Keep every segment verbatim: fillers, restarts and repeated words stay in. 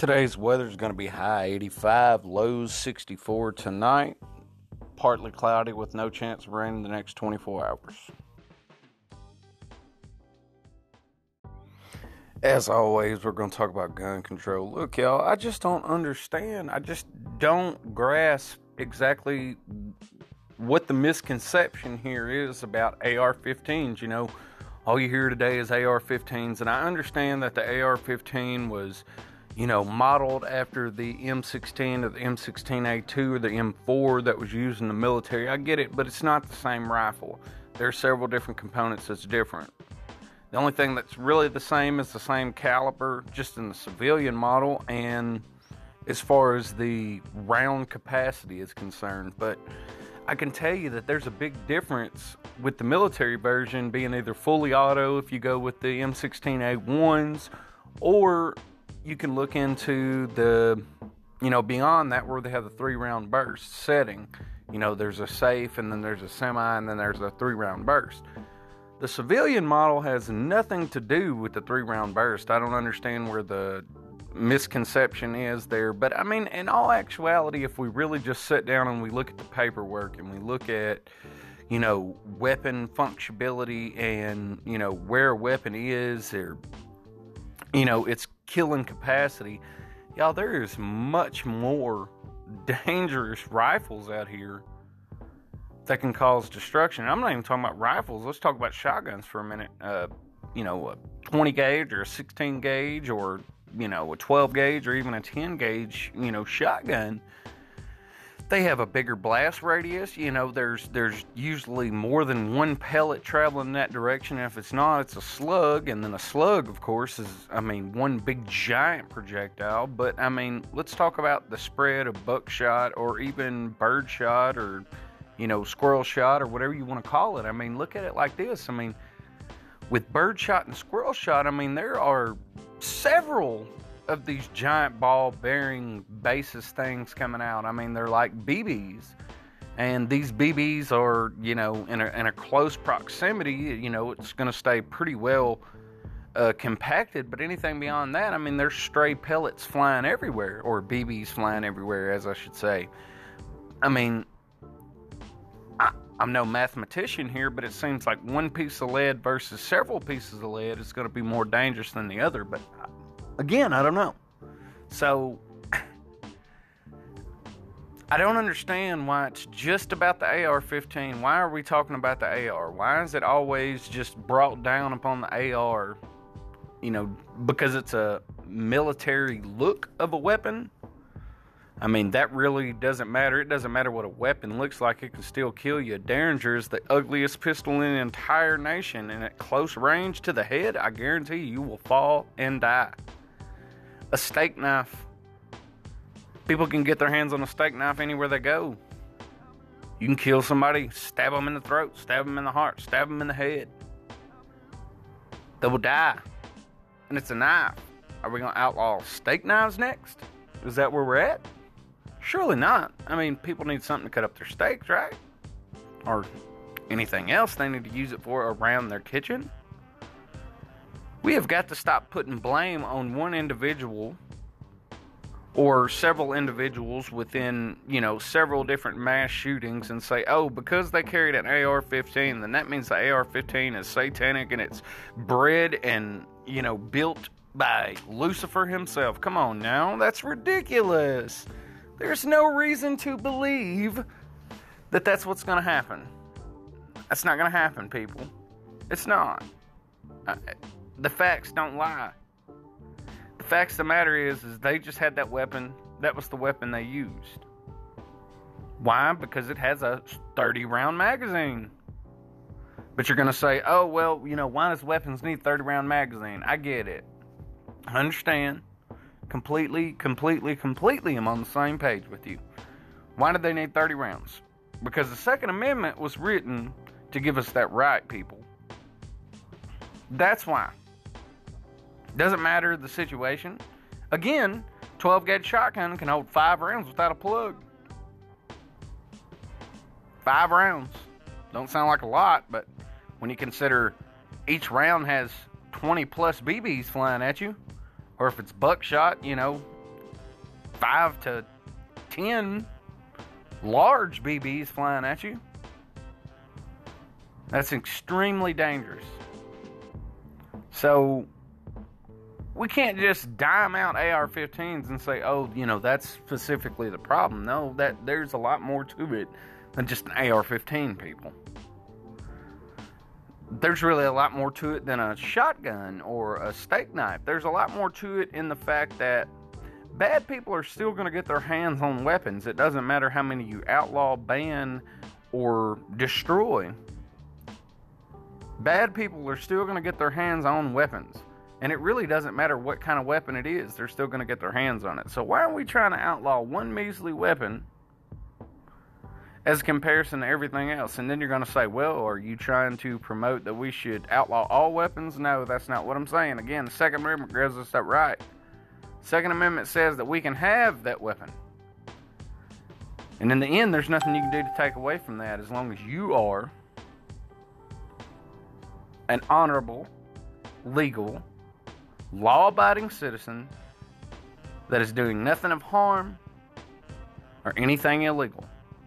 Today's weather is going to be high eighty-five, lows sixty-four tonight. Partly cloudy with no chance of rain in the next twenty-four hours. As always, we're going to talk about gun control. Look, y'all, I just don't understand. I just don't grasp exactly what the misconception here is about A R fifteens. You know, all you hear today is A R fifteens, and I understand that the A R fifteen was, you know, modeled after the M sixteen or the M sixteen A two or the M four that was used in the military. I get it, but it's not the same rifle. There are several different components that's different. The only thing that's really the same is the same caliber, just in the civilian model, and as far as the round capacity is concerned. But I can tell you that there's a big difference with the military version being either fully auto if you go with the M sixteen A ones, or you can look into the, you know, beyond that where they have the three round burst setting. You know, there's a safe, and then there's a semi, and then there's a three round burst. The civilian model has nothing to do with the three round burst. I don't understand where the misconception is there. But I mean, in all actuality, if we really just sit down and we look at the paperwork and we look at, you know, weapon functionality and, you know, where a weapon is, or, you know, its killing capacity, y'all, there is much more dangerous rifles out here that can cause destruction. I'm not even talking about rifles. Let's talk about shotguns for a minute. Uh, you know, a twenty gauge or a sixteen gauge, or, you know, a twelve gauge or even a ten gauge, you know, shotgun. They have a bigger blast radius. You know, there's there's usually more than one pellet traveling in that direction. And if it's not, it's a slug. And then a slug, of course, is, I mean, one big giant projectile. But, I mean, let's talk about the spread of buckshot or even birdshot, or, you know, squirrel shot, or whatever you want to call it. I mean, look at it like this. I mean, with birdshot and squirrel shot, I mean, there are several of these giant ball bearing basis things coming out. I mean, they're like B Bs, and these B Bs are, you know, in a, in a close proximity, you know, it's going to stay pretty well uh, compacted. But anything beyond that, I mean, there's stray pellets flying everywhere, or B Bs flying everywhere, as I should say. I mean, I, I'm no mathematician here, but it seems like one piece of lead versus several pieces of lead is going to be more dangerous than the other. But again, I don't know. So I don't understand why it's just about the A R fifteen. Why are we talking about the A R? Why is it always just brought down upon the A R? You know, because it's a military look of a weapon? I mean, that really doesn't matter. It doesn't matter what a weapon looks like. It can still kill you. A Derringer is the ugliest pistol in the entire nation. And at close range to the head, I guarantee you, you will fall and die. A steak knife. People can get their hands on a steak knife anywhere they go. You can kill somebody, stab them in the throat, stab them in the heart, stab them in the head. They will die. And it's a knife. Are we going to outlaw steak knives next? Is that where we're at? Surely not. I mean, people need something to cut up their steaks, right? Or anything else they need to use it for around their kitchen. We have got to stop putting blame on one individual or several individuals within, you know, several different mass shootings and say, oh, because they carried an A R fifteen, then that means the A R fifteen is satanic and it's bred and, you know, built by Lucifer himself. Come on now, that's ridiculous. There's no reason to believe that that's what's going to happen. That's not going to happen, people. It's not. Uh, the facts don't lie. The facts of the matter is, is they just had that weapon. That was the weapon they used. Why? Because it has a thirty round magazine. But you're going to say, oh, well, you know, why does weapons need thirty round magazine? I get it. I understand. Completely, completely, completely I'm on the same page with you. Why did they need thirty rounds? Because the Second Amendment was written to give us that right, people. That's why. Doesn't matter the situation. Again, twelve gauge shotgun can hold five rounds without a plug. Five rounds. Don't sound like a lot, but when you consider each round has twenty plus B Bs flying at you, or if it's buckshot, you know, five to ten large B Bs flying at you. That's extremely dangerous. So we can't just dime out A R fifteens and say, oh, you know, that's specifically the problem. No, that there's a lot more to it than just an A R fifteen, people. There's really a lot more to it than a shotgun or a steak knife. There's a lot more to it in the fact that bad people are still going to get their hands on weapons. It doesn't matter how many you outlaw, ban, or destroy. Bad people are still going to get their hands on weapons. And it really doesn't matter what kind of weapon it is. They're still going to get their hands on it. So why are we trying to outlaw one measly weapon as a comparison to everything else? And then you're going to say, well, are you trying to promote that we should outlaw all weapons? No, that's not what I'm saying. Again, the Second Amendment gives us that right. Second Amendment says that we can have that weapon. And in the end, there's nothing you can do to take away from that as long as you are an honorable, legal, law-abiding citizen that is doing nothing of harm or anything illegal.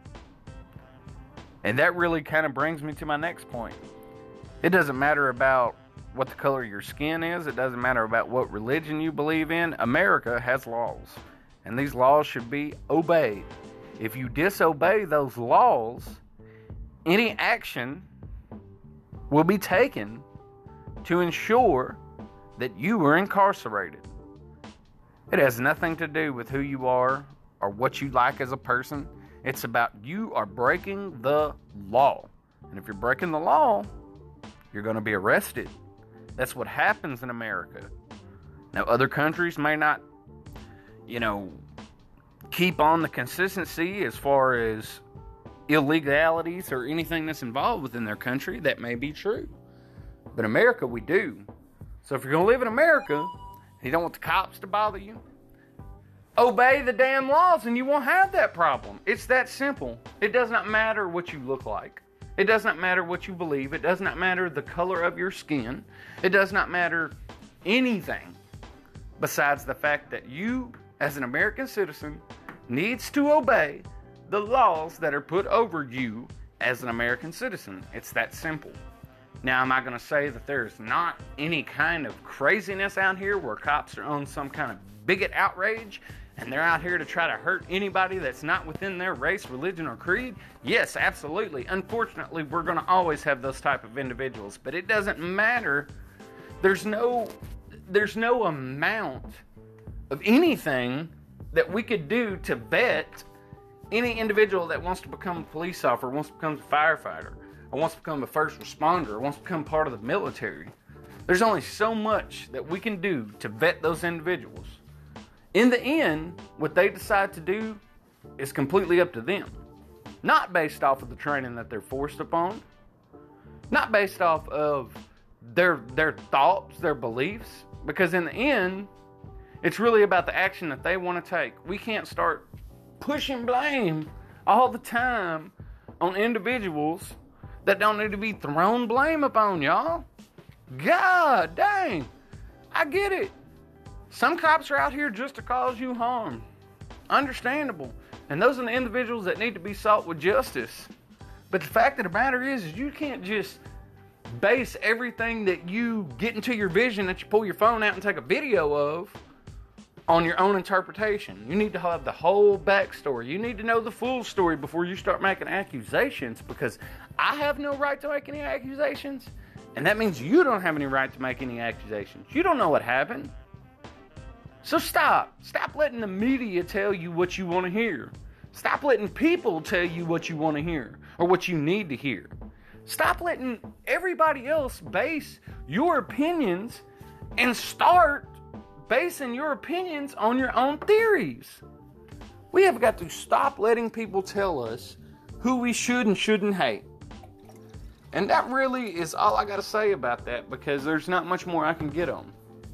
And that really kind of brings me to my next point. It doesn't matter about what the color of your skin is. It doesn't matter about what religion you believe in. America has laws, and these laws should be obeyed. If you disobey those laws, any action will be taken to ensure that you are incarcerated. It has nothing to do with who you are or what you like as a person. It's about you are breaking the law. And if you're breaking the law, you're going to be arrested. That's what happens in America. Now, other countries may not, you know, keep on the consistency as far as illegalities or anything that's involved within their country. That may be true. But America, we do. So if you're going to live in America, and you don't want the cops to bother you, obey the damn laws and you won't have that problem. It's that simple. It does not matter what you look like. It does not matter what you believe. It does not matter the color of your skin. It does not matter anything besides the fact that you, as an American citizen, needs to obey the laws that are put over you as an American citizen. It's that simple. Now, am I going to say that there's not any kind of craziness out here where cops are on some kind of bigot outrage and they're out here to try to hurt anybody that's not within their race, religion, or creed? Yes, absolutely. Unfortunately, we're going to always have those type of individuals, but it doesn't matter. There's no, there's no amount of anything that we could do to vet any individual that wants to become a police officer, wants to become a firefighter, or wants to become a first responder, or wants to become part of the military. There's only so much that we can do to vet those individuals. In the end, what they decide to do is completely up to them. Not based off of the training that they're forced upon. Not based off of their their thoughts, their beliefs. Because in the end, it's really about the action that they want to take. We can't start pushing blame all the time on individuals that don't need to be thrown blame upon, y'all. God dang. I get it. Some cops are out here just to cause you harm. Understandable. And those are the individuals that need to be sought with justice. But the fact of the matter is, is you can't just base everything that you get into your vision, that you pull your phone out and take a video of, on your own interpretation. You need to have the whole backstory. You need to know the full story before you start making accusations, because I have no right to make any accusations, and that means you don't have any right to make any accusations. You don't know what happened. So stop. Stop letting the media tell you what you want to hear. Stop letting people tell you what you want to hear or what you need to hear. Stop letting everybody else base your opinions and start basing your opinions on your own theories. We have got to stop letting people tell us who we should and shouldn't hate. And that really is all I got to say about that, because there's not much more I can get on.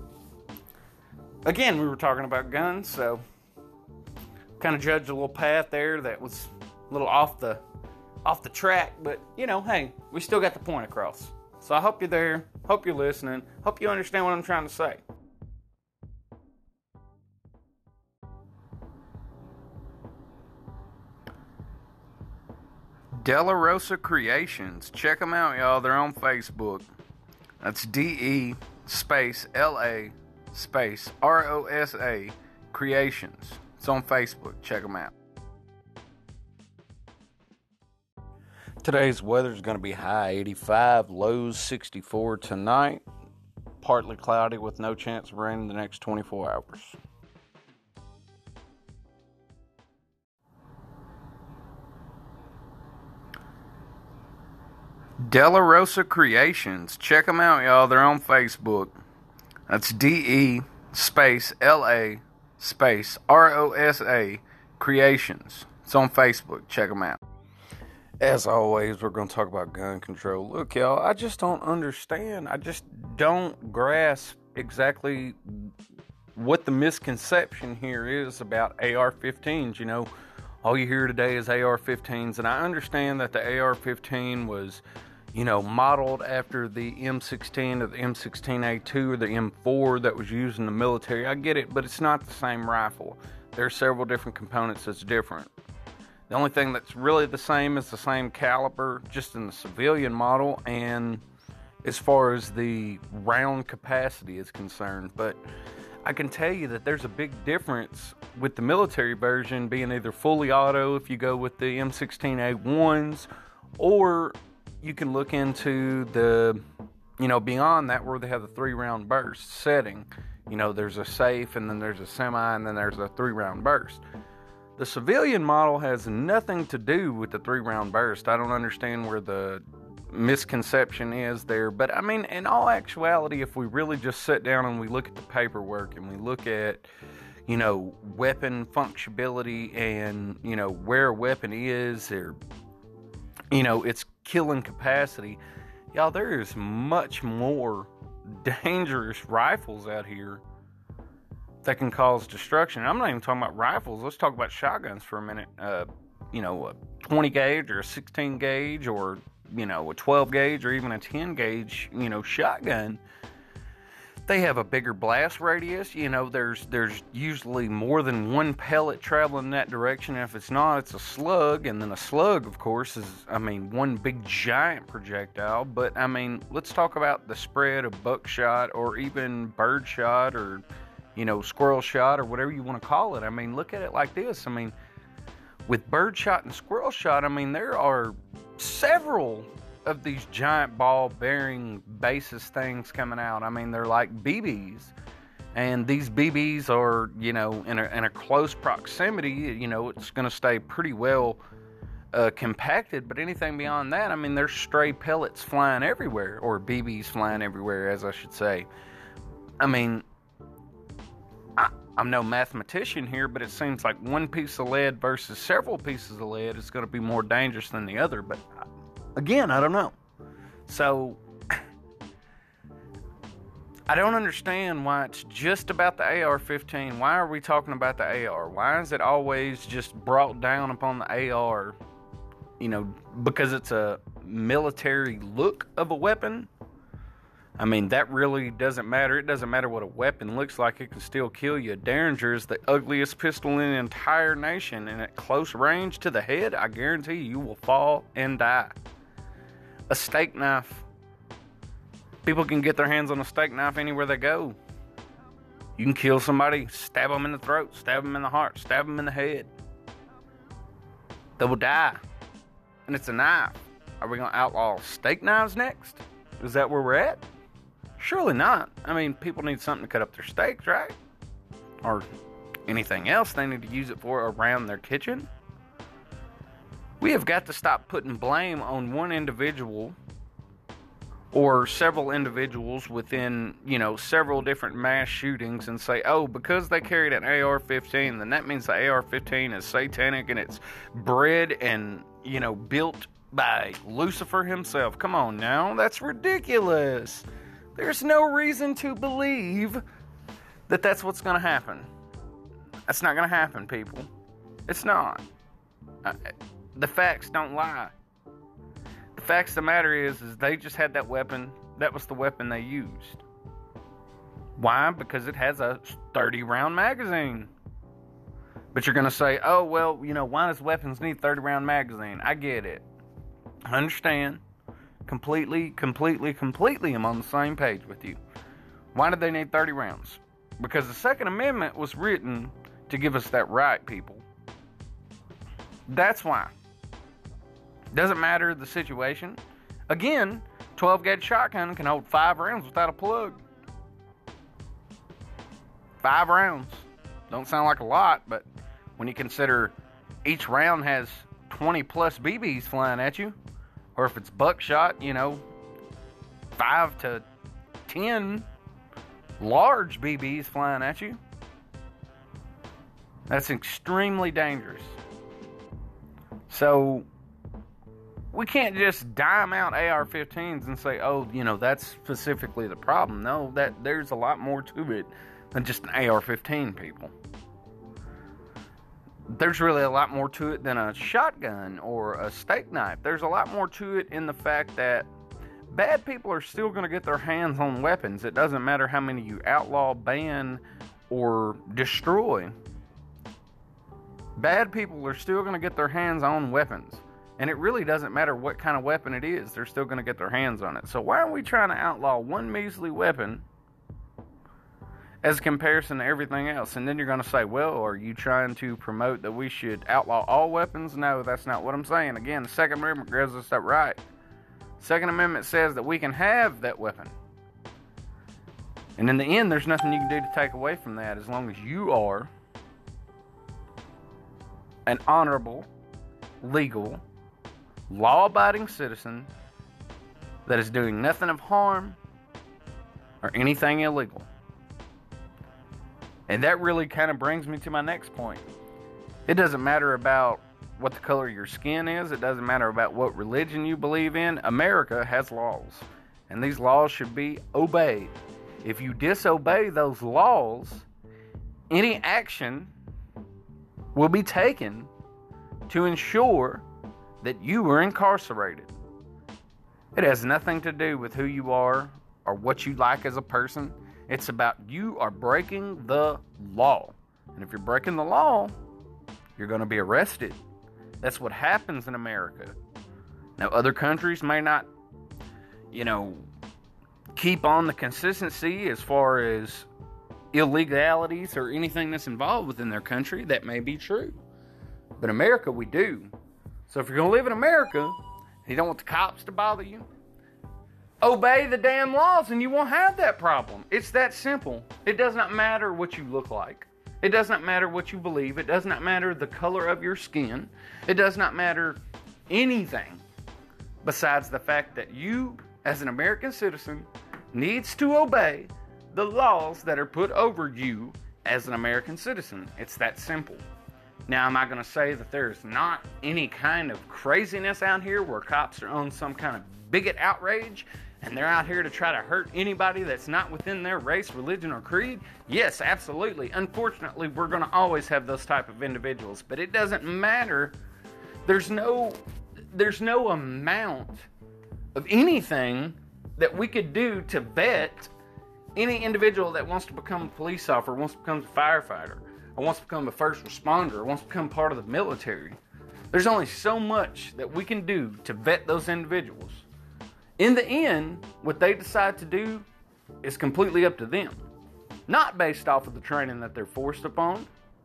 Again, we were talking about guns, so kind of judged a little path there that was a little off the off the track, but you know, hey, we still got the point across. So I hope you're there, hope you're listening, hope you understand what I'm trying to say. De La Rosa Creations. Check them out, y'all. They're on Facebook. That's D E space L A space R O S A Creations. It's on Facebook. Check them out. Today's weather is going to be high eighty-five, lows sixty-four tonight. Partly cloudy with no chance of rain in the next twenty-four hours. De La Rosa Creations. Check them out, y'all. They're on Facebook. That's D E space L A space R O S A Creations. It's on Facebook. Check them out. As always, we're going to talk about gun control. Look, y'all, I just don't understand. I just don't grasp exactly what the misconception here is about A R fifteens. You know, all you hear today is A R fifteens, and I understand that the A R fifteen was, you know, modeled after the M sixteen or the M sixteen A two or the M four that was used in the military. I get it, but it's not the same rifle. There are several different components that's different. The only thing that's really the same is the same caliber, just in the civilian model, and as far as the round capacity is concerned. But I can tell you that there's a big difference with the military version being either fully auto if you go with the M sixteen A ones, or you can look into the, you know, beyond that where they have the three round burst setting. You know, there's a safe, and then there's a semi, and then there's a three round burst. The civilian model has nothing to do with the three round burst. I don't understand where the misconception is there. But I mean, in all actuality, if we really just sit down and we look at the paperwork and we look at, you know, weapon functionality and, you know, where a weapon is, or, you know, its killing capacity, y'all, there is much more dangerous rifles out here that can cause destruction. I'm not even talking about rifles. Let's talk about shotguns for a minute. Uh, you know, a twenty gauge or a sixteen gauge, or, you know, a twelve gauge or even a ten gauge, you know, shotgun. They have a bigger blast radius. You know, there's there's usually more than one pellet traveling in that direction. And if it's not, it's a slug. And then a slug, of course, is, I mean, one big giant projectile. But, I mean, let's talk about the spread of buckshot or even birdshot or, you know, squirrel shot or whatever you want to call it. I mean, look at it like this. I mean, with birdshot and squirrel shot, I mean, there are several of these giant ball bearing basis things coming out. I mean, they're like B Bs. And these B Bs are, you know, in a, in a close proximity, you know, it's going to stay pretty well uh, compacted. But anything beyond that, I mean, there's stray pellets flying everywhere, or B Bs flying everywhere, as I should say. I mean, I, I'm no mathematician here, but it seems like one piece of lead versus several pieces of lead is going to be more dangerous than the other. But again, I don't know. So I don't understand why it's just about the A R fifteen. Why are we talking about the A R? Why is it always just brought down upon the A R? You know, because it's a military look of a weapon? I mean, that really doesn't matter. It doesn't matter what a weapon looks like. It can still kill you. A Derringer is the ugliest pistol in the entire nation. And at close range to the head, I guarantee you, you will fall and die. A steak knife. People can get their hands on a steak knife anywhere they go. You can kill somebody, stab them in the throat, stab them in the heart, stab them in the head. They will die. And it's a knife. Are we going to outlaw steak knives next? Is that where we're at? Surely not. I mean, people need something to cut up their steaks, right? Or anything else they need to use it for around their kitchen. We have got to stop putting blame on one individual or several individuals within, you know, several different mass shootings and say, oh, because they carried an A R fifteen, then that means the A R fifteen is satanic and it's bred and, you know, built by Lucifer himself. Come on now, that's ridiculous. There's no reason to believe that that's what's going to happen. That's not going to happen, people. It's not. I, the facts don't lie. The facts of the matter is, is they just had that weapon. That was the weapon they used. Why? Because it has a thirty round magazine. But you're going to say, oh, well, you know, why does weapons need thirty round magazine? I get it. I understand. Completely, completely, completely I'm on the same page with you. Why did they need thirty rounds? Because the Second Amendment was written to give us that right, people. That's why. Doesn't matter the situation. Again, twelve gauge shotgun can hold five rounds without a plug. Five rounds. Don't sound like a lot, but when you consider each round has twenty plus B Bs flying at you, or if it's buckshot, you know, five to ten large B Bs flying at you, that's extremely dangerous. So we can't just dime out A R fifteens and say, oh, you know, that's specifically the problem. No, that there's a lot more to it than just an A R fifteen, people. There's really a lot more to it than a shotgun or a steak knife. There's a lot more to it in the fact that bad people are still going to get their hands on weapons. It doesn't matter how many you outlaw, ban, or destroy. Bad people are still going to get their hands on weapons. And it really doesn't matter what kind of weapon it is. They're still going to get their hands on it. So why are we trying to outlaw one measly weapon as a comparison to everything else? And then you're going to say, well, are you trying to promote that we should outlaw all weapons? No, that's not what I'm saying. Again, the Second Amendment gives us that right. Second Amendment says that we can have that weapon. And in the end, there's nothing you can do to take away from that as long as you are an honorable, legal, law-abiding citizen that is doing nothing of harm or anything illegal. And that really kind of brings me to my next point. It doesn't matter about what the color of your skin is. It doesn't matter about what religion you believe in. America has laws, and these laws should be obeyed. If you disobey those laws, any action will be taken to ensure that you are incarcerated. It has nothing to do with who you are or what you like as a person. It's about you are breaking the law. And if you're breaking the law, you're going to be arrested. That's what happens in America. Now, other countries may not, you know, keep on the consistency as far as illegalities or anything that's involved within their country. That may be true. But America, we do. So if you're going to live in America, and you don't want the cops to bother you, obey the damn laws and you won't have that problem. It's that simple. It does not matter what you look like. It does not matter what you believe. It does not matter the color of your skin. It does not matter anything besides the fact that you, as an American citizen, needs to obey the laws that are put over you as an American citizen. It's that simple. Now, am I going to say that there's not any kind of craziness out here where cops are on some kind of bigot outrage and they're out here to try to hurt anybody that's not within their race, religion, or creed? Yes, absolutely. Unfortunately, we're going to always have those type of individuals, but it doesn't matter. There's no, there's no amount of anything that we could do to vet any individual that wants to become a police officer, wants to become a firefighter, or wants to become a first responder, or wants to become part of the military. There's only so much that we can do to vet those individuals. In the end, what they decide to do is completely up to them. Not based off of the training that they're forced upon.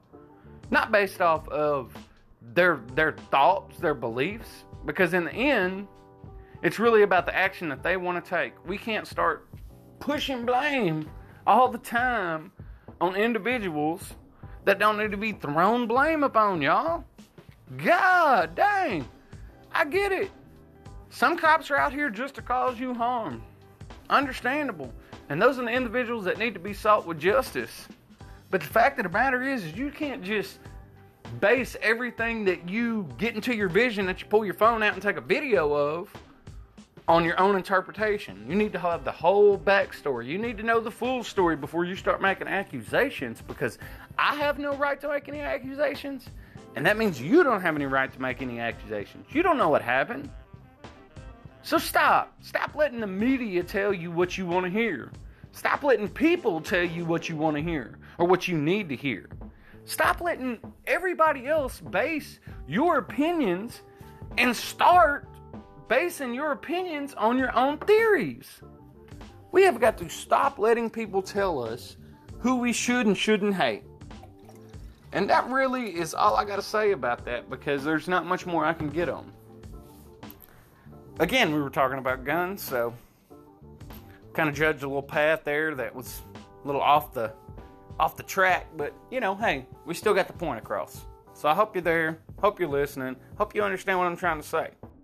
Not based off of their their thoughts, their beliefs. Because in the end, it's really about the action that they want to take. We can't start pushing blame all the time on individuals that don't need to be thrown blame upon, y'all. God dang. I get it. Some cops are out here just to cause you harm. Understandable. And those are the individuals that need to be sought with justice. But the fact of the matter is, is you can't just base everything that you get into your vision, that you pull your phone out and take a video of, on your own interpretation. You need to have the whole backstory. You need to know the full story before you start making accusations, because I have no right to make any accusations, and that means you don't have any right to make any accusations. You don't know what happened. So stop. Stop letting the media tell you what you want to hear. Stop letting people tell you what you want to hear or what you need to hear. Stop letting everybody else base your opinions and start basing your opinions on your own theories. We have got to stop letting people tell us who we should and shouldn't hate. And that really is all I got to say about that, because there's not much more I can get on. Again, we were talking about guns, so kind of judged a little path there that was a little off the off the track, but you know, hey, we still got the point across. So I hope you're there, hope you're listening, hope you understand what I'm trying to say.